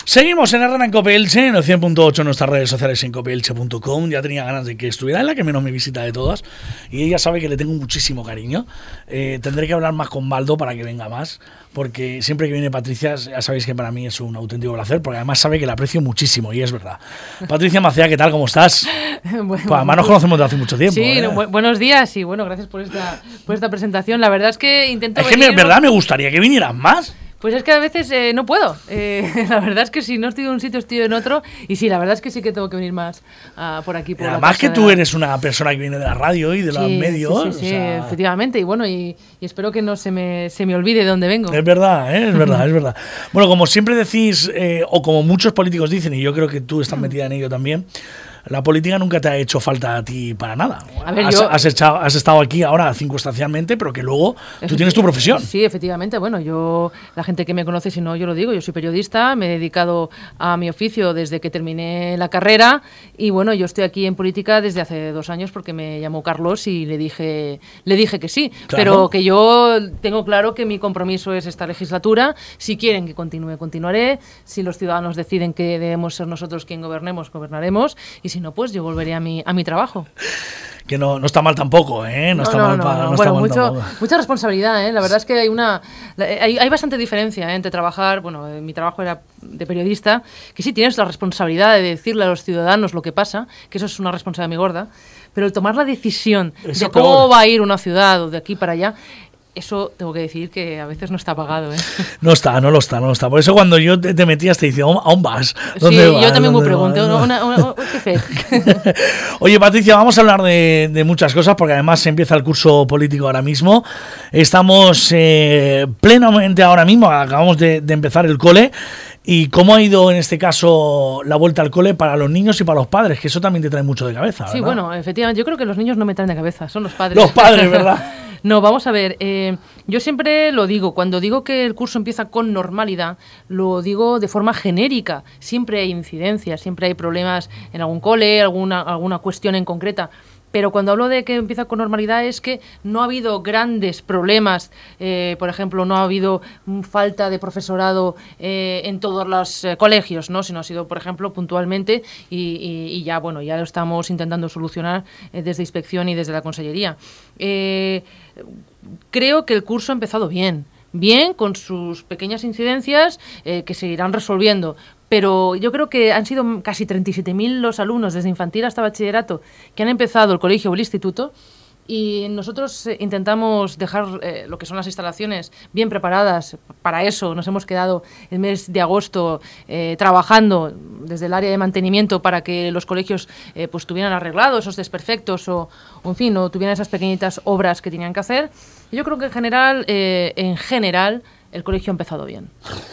Seguimos en Herrera en Cope Elche, en el 100.8 en nuestras redes sociales en copeelche.com. Ya tenía ganas de que estuviera, en la que menos me visita de todas. Y ella sabe que le tengo muchísimo cariño. Tendré que hablar más con Baldo para que venga más, porque siempre que viene Patricia, ya sabéis que para mí es un auténtico placer, porque además sabe que la aprecio muchísimo, y es verdad. Patricia Macea, ¿qué tal? ¿Cómo estás? Bueno, pues además nos conocemos desde hace mucho tiempo. Sí, buenos días y bueno, gracias por esta presentación. La verdad es que intento Es que en verdad me gustaría que vinieras más. Pues es que a veces no puedo. La verdad es que si no estoy en un sitio, estoy en otro. Y sí, la verdad es que sí que tengo que venir más por aquí. Por además que tú eres una persona que viene de la radio y de los medios. Sí, efectivamente. Y bueno, y espero que no se me olvide de dónde vengo. Es verdad, es verdad, es verdad. Bueno, como siempre decís, o como muchos políticos dicen, y yo creo que tú estás metida en ello también, la política nunca te ha hecho falta a ti para nada. A ver, has estado aquí ahora circunstancialmente, pero que luego tú tienes tu profesión. Sí, efectivamente. Bueno, la gente que me conoce, si no, yo lo digo, yo soy periodista, me he dedicado a mi oficio desde que terminé la carrera y bueno, yo estoy aquí en política desde hace 2 años porque me llamó Carlos y le dije que sí. Claro. Pero que yo tengo claro que mi compromiso es esta legislatura. Si quieren que continúe, continuaré. Si los ciudadanos deciden que debemos ser nosotros quien gobernemos, gobernaremos. Y si no, pues yo volveré a mi trabajo. Que no está mal tampoco, ¿eh? No está mal bueno, mucha responsabilidad, ¿eh? La verdad es que hay bastante diferencia entre trabajar, bueno, mi trabajo era de periodista, que sí tienes la responsabilidad de decirle a los ciudadanos lo que pasa, que eso es una responsabilidad muy gorda, pero el tomar la decisión de cómo va a ir una ciudad o de aquí para allá, eso tengo que decir que a veces no está pagado, ¿eh? No lo está. Por eso cuando yo te metías te decía, ¿aún vas? ¿Dónde vas? Yo también me pregunto, ¿qué fe? Oye, Patricia, vamos a hablar de muchas cosas, porque además se empieza el curso político ahora mismo. Estamos plenamente ahora mismo, acabamos de empezar el cole. ¿Y cómo ha ido en este caso la vuelta al cole para los niños y para los padres? Que eso también te trae mucho de cabeza, ¿verdad? Sí, bueno, efectivamente, yo creo que los niños no me traen de cabeza, son los padres. Los padres, ¿verdad? No, vamos a ver, yo siempre lo digo, cuando digo que el curso empieza con normalidad, lo digo de forma genérica. Siempre hay incidencias, siempre hay problemas en algún cole, alguna cuestión en concreta. Pero cuando hablo de que empieza con normalidad es que no ha habido grandes problemas, por ejemplo, no ha habido falta de profesorado en todos los colegios, ¿no? Sino ha sido, por ejemplo, puntualmente y ya, bueno, ya lo estamos intentando solucionar desde Inspección y desde la Consellería. Creo que el curso ha empezado bien, con sus pequeñas incidencias que se irán resolviendo. Pero yo creo que han sido casi 37.000 los alumnos, desde infantil hasta bachillerato, que han empezado el colegio o el instituto. Y nosotros intentamos dejar lo que son las instalaciones bien preparadas. Para eso nos hemos quedado el mes de agosto trabajando desde el área de mantenimiento para que los colegios pues tuvieran arreglados esos desperfectos o en fin, o tuvieran esas pequeñitas obras que tenían que hacer. Y yo creo que en general el colegio ha empezado bien.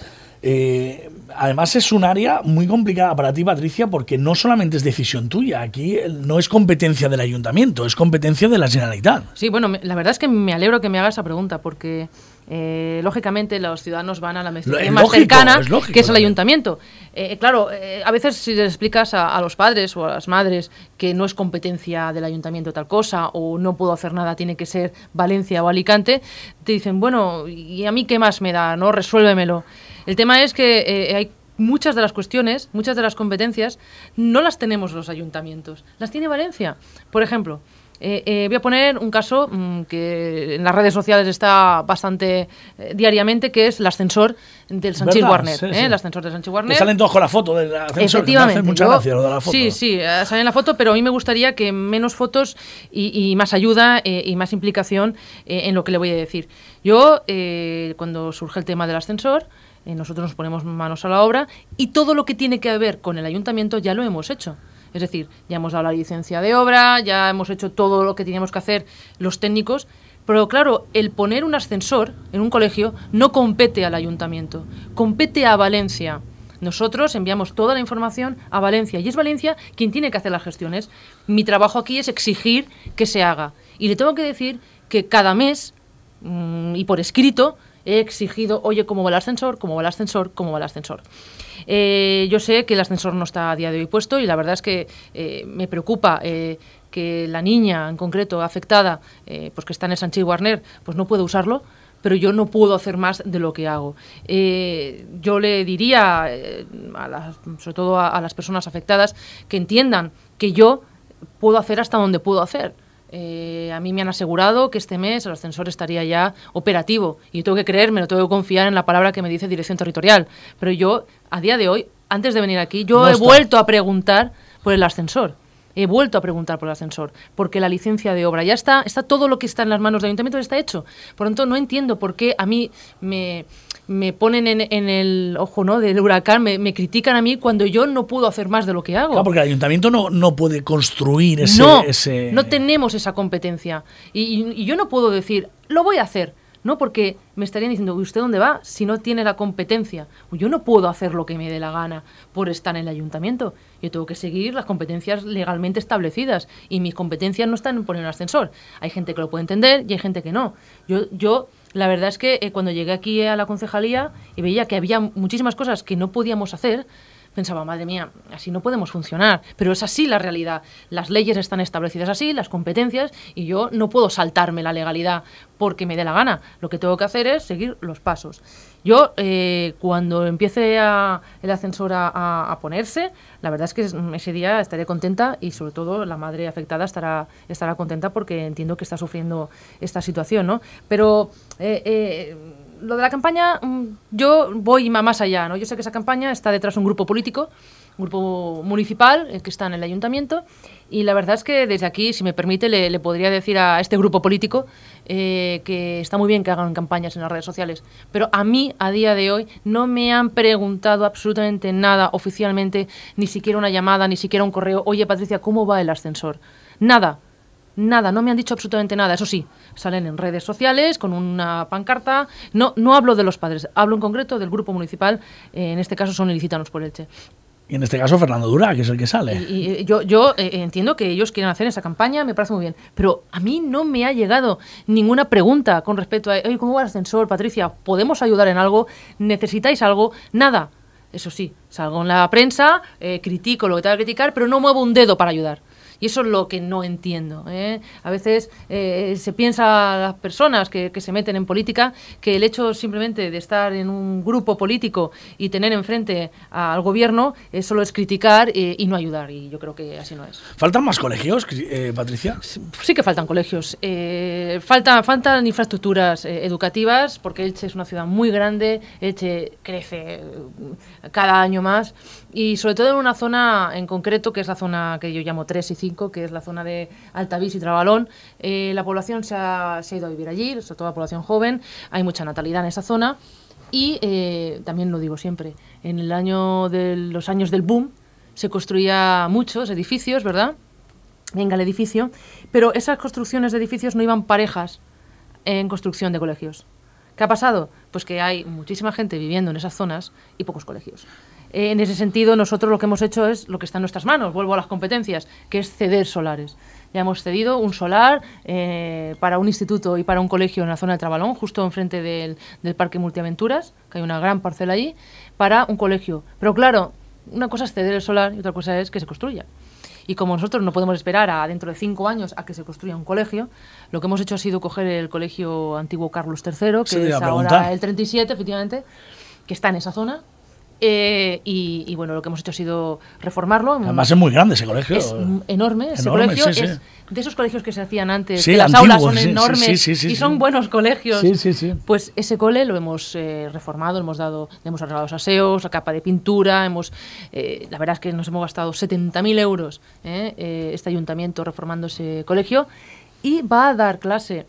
Además es un área muy complicada para ti, Patricia, porque no solamente es decisión tuya, aquí no es competencia del ayuntamiento, es competencia de la Generalitat. Sí, bueno, la verdad es que me alegro que me haga esa pregunta, porque lógicamente los ciudadanos van a la administración más cercana, que es el ayuntamiento. Claro, a veces si les explicas a los padres o a las madres que no es competencia del ayuntamiento tal cosa, o no puedo hacer nada, tiene que ser Valencia o Alicante, te dicen, bueno, ¿y a mí qué más me da? ¿No? Resuélvemelo. El tema es que hay muchas de las cuestiones, muchas de las competencias, no las tenemos los ayuntamientos, las tiene Valencia. Por ejemplo, voy a poner un caso que en las redes sociales está bastante diariamente, que es el ascensor del Sanchis Guarner. Sí, sí. El ascensor del Sanchis Guarner. Salen todos con la foto del ascensor. Efectivamente. Me hace mucha gracia lo de la foto. Sí, sale en la foto, pero a mí me gustaría que menos fotos y más ayuda y más implicación en lo que le voy a decir. Yo, cuando surge el tema del ascensor, nosotros nos ponemos manos a la obra y todo lo que tiene que ver con el ayuntamiento ya lo hemos hecho. Es decir, ya hemos dado la licencia de obra, ya hemos hecho todo lo que teníamos que hacer los técnicos, pero claro, el poner un ascensor en un colegio no compete al ayuntamiento, compete a Valencia. Nosotros enviamos toda la información a Valencia y es Valencia quien tiene que hacer las gestiones. Mi trabajo aquí es exigir que se haga. Y le tengo que decir que cada mes, y por escrito, he exigido, oye, ¿cómo va el ascensor? ¿Cómo va el ascensor? ¿Cómo va el ascensor? Yo sé que el ascensor no está a día de hoy puesto y la verdad es que me preocupa que la niña en concreto afectada, pues que está en el Sanchis Guarner, pues no puede usarlo. pero yo no puedo hacer más de lo que hago. Yo le diría, sobre todo a las personas afectadas, que entiendan que yo puedo hacer hasta donde puedo hacer. A mí me han asegurado que este mes el ascensor estaría ya operativo y yo tengo que creerme, tengo que confiar en la palabra que me dice Dirección Territorial. Pero yo, a día de hoy, antes de venir aquí, yo he vuelto a preguntar por el ascensor. He vuelto a preguntar por el ascensor, porque la licencia de obra ya está todo lo que está en las manos del ayuntamiento está hecho. Por lo tanto, no entiendo por qué a mí me ponen en el ojo, ¿no?, del huracán, me critican a mí cuando yo no puedo hacer más de lo que hago. Claro, porque el ayuntamiento no puede construir ese... No tenemos esa competencia. Y yo no puedo decir, lo voy a hacer. No, porque me estarían diciendo, ¿usted dónde va si no tiene la competencia? Yo no puedo hacer lo que me dé la gana por estar en el ayuntamiento. Yo tengo que seguir las competencias legalmente establecidas y mis competencias no están en poner un ascensor. Hay gente que lo puede entender y hay gente que no. Yo la verdad es que cuando llegué aquí a la concejalía y veía que había muchísimas cosas que no podíamos hacer, pensaba, madre mía, así no podemos funcionar. Pero es así la realidad. Las leyes están establecidas así, las competencias, y yo no puedo saltarme la legalidad porque me dé la gana. Lo que tengo que hacer es seguir los pasos. Yo, cuando empiece el ascensor a ponerse, la verdad es que ese día estaré contenta y, sobre todo, la madre afectada estará contenta porque entiendo que está sufriendo esta situación, ¿no? Pero... lo de la campaña, yo voy más allá, ¿no? Yo sé que esa campaña está detrás de un grupo político, un grupo municipal que está en el ayuntamiento, y la verdad es que desde aquí, si me permite, le podría decir a este grupo político que está muy bien que hagan campañas en las redes sociales, pero a mí, a día de hoy, no me han preguntado absolutamente nada oficialmente, ni siquiera una llamada, ni siquiera un correo, oye, Patricia, ¿cómo va el ascensor? Nada, no me han dicho absolutamente nada. Eso sí, salen en redes sociales con una pancarta. No hablo de los padres, hablo en concreto del grupo municipal, en este caso son Ilicítanos por Elche. Y en este caso Fernando Dura, que es el que sale. Y yo entiendo que ellos quieren hacer esa campaña, me parece muy bien, pero a mí no me ha llegado ninguna pregunta con respecto a, oye, ¿cómo va el ascensor, Patricia? ¿Podemos ayudar en algo? ¿Necesitáis algo? Nada. Eso sí, salgo en la prensa, critico lo que tenga que criticar, pero no muevo un dedo para ayudar. Y eso es lo que no entiendo, ¿eh? A veces se piensa a las personas que se meten en política que el hecho simplemente de estar en un grupo político y tener enfrente al gobierno solo es criticar y no ayudar. Y yo creo que así no es. ¿Faltan más colegios, Patricia? Sí que faltan colegios. Faltan infraestructuras educativas porque Elche es una ciudad muy grande, Elche crece cada año más. Y sobre todo en una zona en concreto, que es la zona que yo llamo 3 y 5, que es la zona de Altavís y Trabalón. La población se ha ido a vivir allí, sobre todo la población joven. Hay mucha natalidad en esa zona. Y también lo digo siempre, en los años del boom se construía muchos edificios, ¿verdad? Venga el edificio. Pero esas construcciones de edificios no iban parejas en construcción de colegios. ¿Qué ha pasado? Pues que hay muchísima gente viviendo en esas zonas y pocos colegios. En ese sentido, nosotros lo que hemos hecho es lo que está en nuestras manos, vuelvo a las competencias, que es ceder solares. Ya hemos cedido un solar para un instituto y para un colegio en la zona de Trabalón, justo enfrente del Parque Multiaventuras, que hay una gran parcela allí, para un colegio. Pero claro, una cosa es ceder el solar y otra cosa es que se construya. Y como nosotros no podemos esperar a dentro de 5 años a que se construya un colegio, lo que hemos hecho ha sido coger el colegio antiguo Carlos III, que es ahora el 37, efectivamente, que está en esa zona. Y bueno, lo que hemos hecho ha sido reformarlo. Además es muy grande ese colegio. Es enorme ese colegio. Sí, es de esos colegios que se hacían antes, sí, que las antiguos, aulas son enormes y son buenos colegios. Sí. Pues ese cole lo hemos reformado, le hemos arreglado los aseos, la capa de pintura, la verdad es que nos hemos gastado 70.000 euros este ayuntamiento reformando ese colegio, y va a dar clase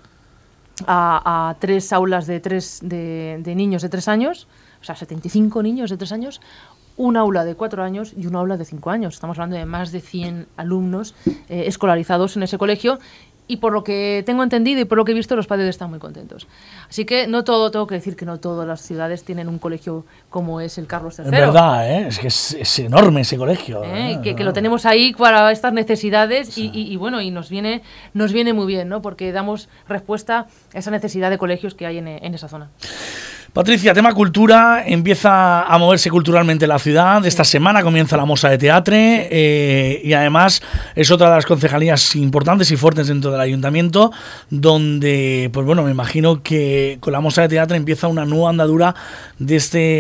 a 3 aulas de niños de 3 años, o sea, 75 niños de 3 años, un aula de 4 años y un aula de 5 años. Estamos hablando de más de 100 alumnos escolarizados en ese colegio, y por lo que tengo entendido y por lo que he visto, los padres están muy contentos. Así que tengo que decir que no todas las ciudades tienen un colegio como es el Carlos III. Es verdad, es que es enorme ese colegio. Que lo tenemos ahí para estas necesidades, sí. y bueno, y nos viene muy bien, ¿no? Porque damos respuesta a esa necesidad de colegios que hay en esa zona. Patricia, tema cultura, empieza a moverse culturalmente la ciudad. Esta semana comienza la Mosa de Teatre y además es otra de las concejalías importantes y fuertes dentro del ayuntamiento, donde, pues bueno, me imagino que con la Mosa de Teatre empieza una nueva andadura de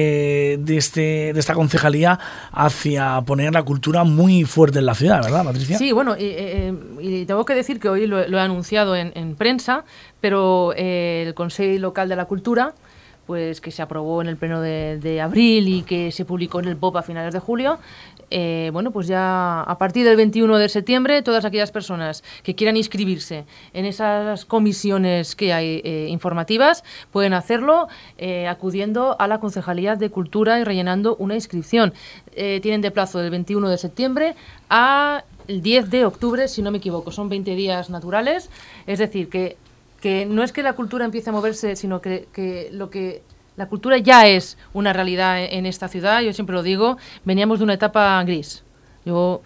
esta concejalía hacia poner la cultura muy fuerte en la ciudad, ¿verdad, Patricia? Sí, bueno, y tengo que decir que hoy lo he anunciado en prensa, pero el Consejo Local de la Cultura, pues que se aprobó en el pleno de abril y que se publicó en el BOP a finales de julio, bueno, pues ya a partir del 21 de septiembre todas aquellas personas que quieran inscribirse en esas comisiones que hay informativas pueden hacerlo acudiendo a la Concejalía de Cultura y rellenando una inscripción. Tienen de plazo del 21 de septiembre a el 10 de octubre, si no me equivoco. Son 20 días naturales, es decir, que no es que la cultura empiece a moverse, sino que la cultura ya es una realidad en esta ciudad. Yo siempre lo digo, veníamos de una etapa gris. Yo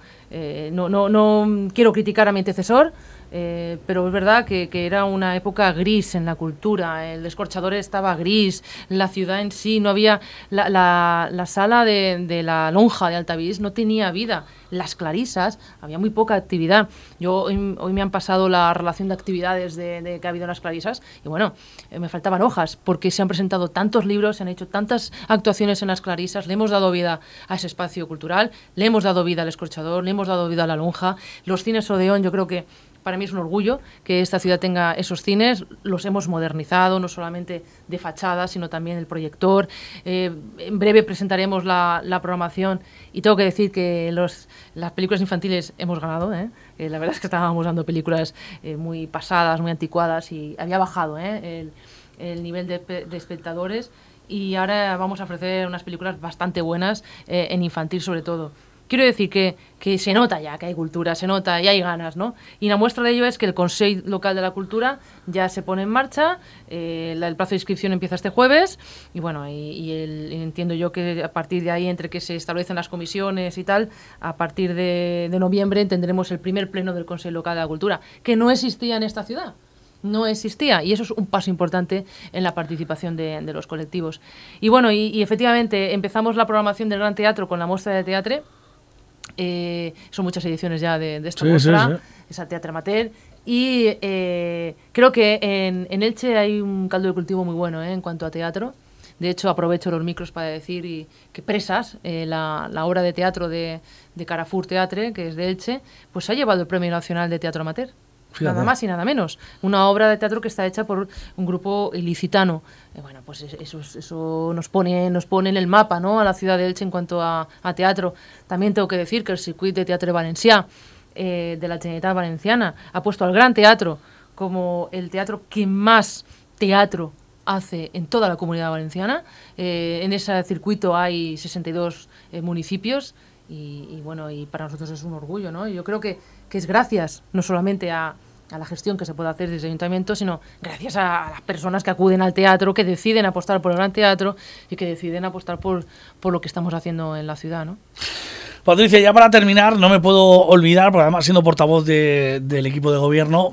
no quiero criticar a mi antecesor, pero es verdad que era una época gris en la cultura. El Escorchador estaba gris, la ciudad en sí no había... La sala de la lonja de Altavís no tenía vida. Las Clarisas, había muy poca actividad. Hoy me han pasado la relación de actividades de que ha habido en las Clarisas y bueno, me faltaban hojas porque se han presentado tantos libros, se han hecho tantas actuaciones en las Clarisas, le hemos dado vida a ese espacio cultural, le hemos dado vida al Escorchador, le hemos dado vida a la lonja. Los cines Odeón, yo creo que para mí es un orgullo que esta ciudad tenga esos cines. Los hemos modernizado, no solamente de fachada, sino también el proyector. En breve presentaremos la programación y tengo que decir que las películas infantiles hemos ganado. La verdad es que estábamos dando películas muy pasadas, muy anticuadas y había bajado el nivel de espectadores y ahora vamos a ofrecer unas películas bastante buenas en infantil sobre todo. Quiero decir que se nota ya que hay cultura, se nota y hay ganas, ¿no? Y la muestra de ello es que el Consejo Local de la Cultura ya se pone en marcha, el plazo de inscripción empieza este jueves y bueno, entiendo yo que a partir de ahí, entre que se establecen las comisiones y tal, a partir de noviembre tendremos el primer pleno del Consejo Local de la Cultura, que no existía en esta ciudad. No existía y eso es un paso importante en la participación de los colectivos. Y bueno, y efectivamente empezamos la programación del Gran Teatro con la Mostra de Teatre. Son muchas ediciones ya de esta muestra, esa Teatre Amateur, y creo que en Elche hay un caldo de cultivo muy bueno en cuanto a teatro. De hecho, aprovecho los micros para decir que Presas, la obra de teatro de Carrefour Teatre, que es de Elche, pues ha llevado el Premio Nacional de Teatro Amateur. Fíjate. Nada más y nada menos. Una obra de teatro que está hecha por un grupo ilicitano. Bueno, pues eso nos pone en el mapa, ¿no?, a la ciudad de Elche en cuanto a teatro. También tengo que decir que el Circuit de Teatre Valencià de la Generalitat Valenciana ha puesto al Gran Teatro como el teatro que más teatro hace en toda la Comunidad Valenciana. En ese circuito hay 62 municipios y bueno, y para nosotros es un orgullo, ¿no? Yo creo que es gracias no solamente a la gestión que se puede hacer desde el ayuntamiento, sino gracias a las personas que acuden al teatro, que deciden apostar por el Gran Teatro y que deciden apostar por lo que estamos haciendo en la ciudad, ¿no? Patricia, ya para terminar, no me puedo olvidar, porque además siendo portavoz del equipo de gobierno,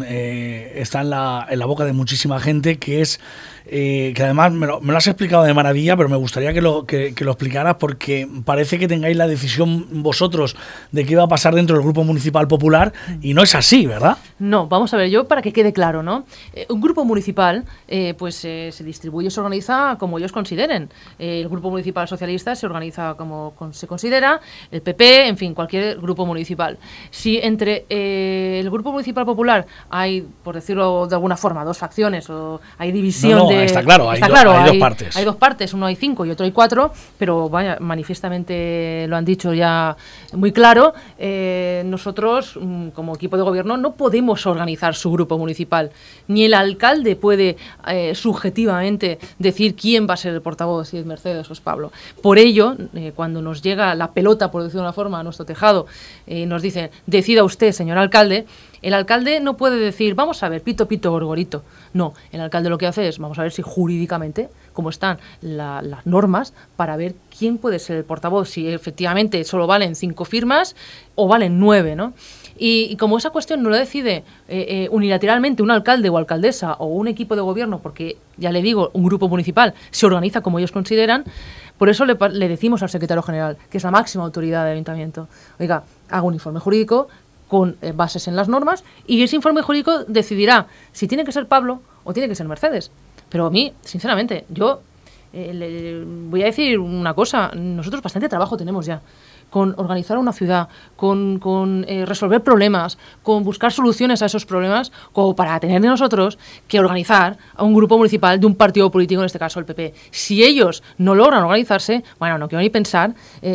está en la boca de muchísima gente, que es que además me lo has explicado de maravilla, pero me gustaría que lo explicaras, porque parece que tengáis la decisión vosotros de qué va a pasar dentro del Grupo Municipal Popular, y no es así, ¿verdad? No, vamos a ver, yo para que quede claro, ¿no? Un grupo municipal se distribuye, se organiza como ellos consideren. El Grupo Municipal Socialista se organiza como se considera, el PP, en fin, cualquier grupo municipal. Si entre el Grupo Municipal Popular hay, por decirlo de alguna forma, dos facciones o hay división está claro, hay dos partes. Hay dos partes, uno hay 5 y otro hay 4, pero vaya, manifiestamente lo han dicho ya muy claro. Nosotros, como equipo de gobierno, no podemos organizar su grupo municipal. Ni el alcalde puede subjetivamente decir quién va a ser el portavoz, si es Mercedes o es Pablo. Por ello, cuando nos llega la pelota, por decirlo de una forma, a nuestro tejado, nos dicen, decida usted, señor alcalde. El alcalde no puede decir, vamos a ver, pito, pito, gorgorito. No, el alcalde lo que hace es, vamos a ver si jurídicamente, cómo están las normas, para ver quién puede ser el portavoz, si efectivamente solo valen 5 firmas o valen 9, ¿no? Y como esa cuestión no la decide unilateralmente un alcalde o alcaldesa o un equipo de gobierno, porque, ya le digo, un grupo municipal se organiza como ellos consideran, por eso le decimos al secretario general, que es la máxima autoridad del ayuntamiento, oiga, haga un informe jurídico con bases en las normas y ese informe jurídico decidirá si tiene que ser Pablo o tiene que ser Mercedes. Pero a mí, sinceramente, yo le voy a decir una cosa, nosotros bastante trabajo tenemos ya con organizar una ciudad, con resolver problemas, con buscar soluciones a esos problemas, como para tener nosotros que organizar a un grupo municipal de un partido político, en este caso el PP. Si ellos no logran organizarse, bueno, no quiero ni pensar,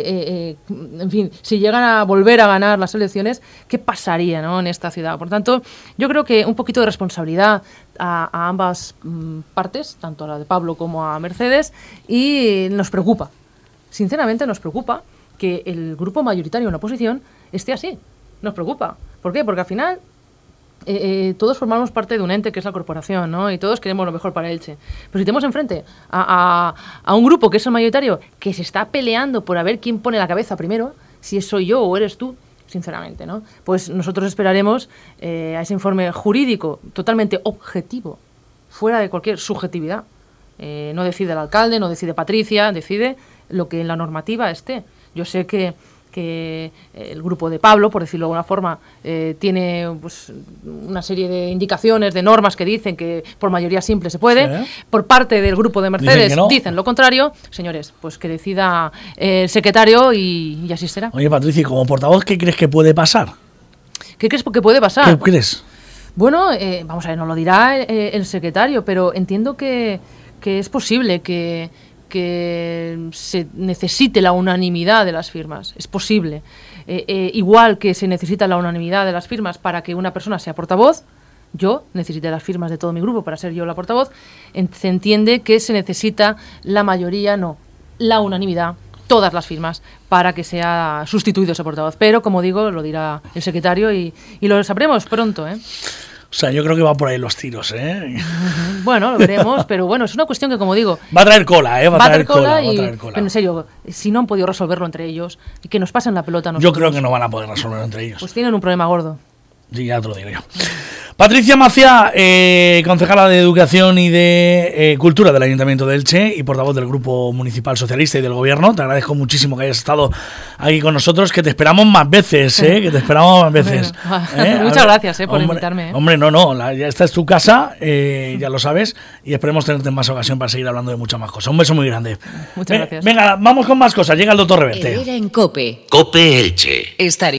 en fin, si llegan a volver a ganar las elecciones, ¿qué pasaría, ¿no?, en esta ciudad? Por tanto, yo creo que un poquito de responsabilidad a ambas partes, tanto a la de Pablo como a Mercedes, y nos preocupa, sinceramente nos preocupa que el grupo mayoritario en la oposición esté así. Nos preocupa. ¿Por qué? Porque al final todos formamos parte de un ente que es la corporación, ¿no? Y todos queremos lo mejor para Elche. Pero si tenemos enfrente a un grupo que es el mayoritario, que se está peleando por a ver quién pone la cabeza primero, si soy yo o eres tú, sinceramente, ¿no? Pues nosotros esperaremos a ese informe jurídico totalmente objetivo, fuera de cualquier subjetividad. No decide el alcalde, no decide Patricia, decide lo que en la normativa esté. Yo sé que el grupo de Pablo, por decirlo de alguna forma, tiene pues, una serie de indicaciones, de normas que dicen que por mayoría simple se puede. Sí. Por parte del grupo de Mercedes dicen lo contrario. Señores, pues que decida el secretario y así será. Oye, Patricia, como portavoz, ¿qué crees que puede pasar? ¿Qué crees que puede pasar? ¿Qué crees? Bueno, vamos a ver, nos lo dirá el secretario, pero entiendo que es posible que se necesite la unanimidad de las firmas. Es posible. Igual que se necesita la unanimidad de las firmas para que una persona sea portavoz, yo necesité las firmas de todo mi grupo para ser yo la portavoz, se entiende que se necesita la mayoría, no, la unanimidad, todas las firmas, para que sea sustituido ese portavoz. Pero, como digo, lo dirá el secretario y lo sabremos pronto, ¿eh? O sea, yo creo que va por ahí los tiros, ¿eh? Bueno, lo veremos, pero bueno, es una cuestión que, como digo... Va a traer cola, ¿eh? Va a traer cola. Pero en serio, si no han podido resolverlo entre ellos, y que nos pasen la pelota a nosotros... Yo creo que no van a poder resolverlo entre ellos. Pues tienen un problema gordo. Sí, ya te lo digo yo. Patricia Maciá, concejala de Educación y de Cultura del Ayuntamiento de Elche y portavoz del Grupo Municipal Socialista y del Gobierno. Te agradezco muchísimo que hayas estado aquí con nosotros, que te esperamos más veces, que te esperamos más veces. Bueno, muchas gracias por invitarme. Hombre, ya esta es tu casa, ya lo sabes, y esperemos tenerte en más ocasión para seguir hablando de muchas más cosas. Un beso muy grande. Muchas gracias. Venga, vamos con más cosas. Llega el doctor Reverte. Era en COPE. COPE Elche. Estar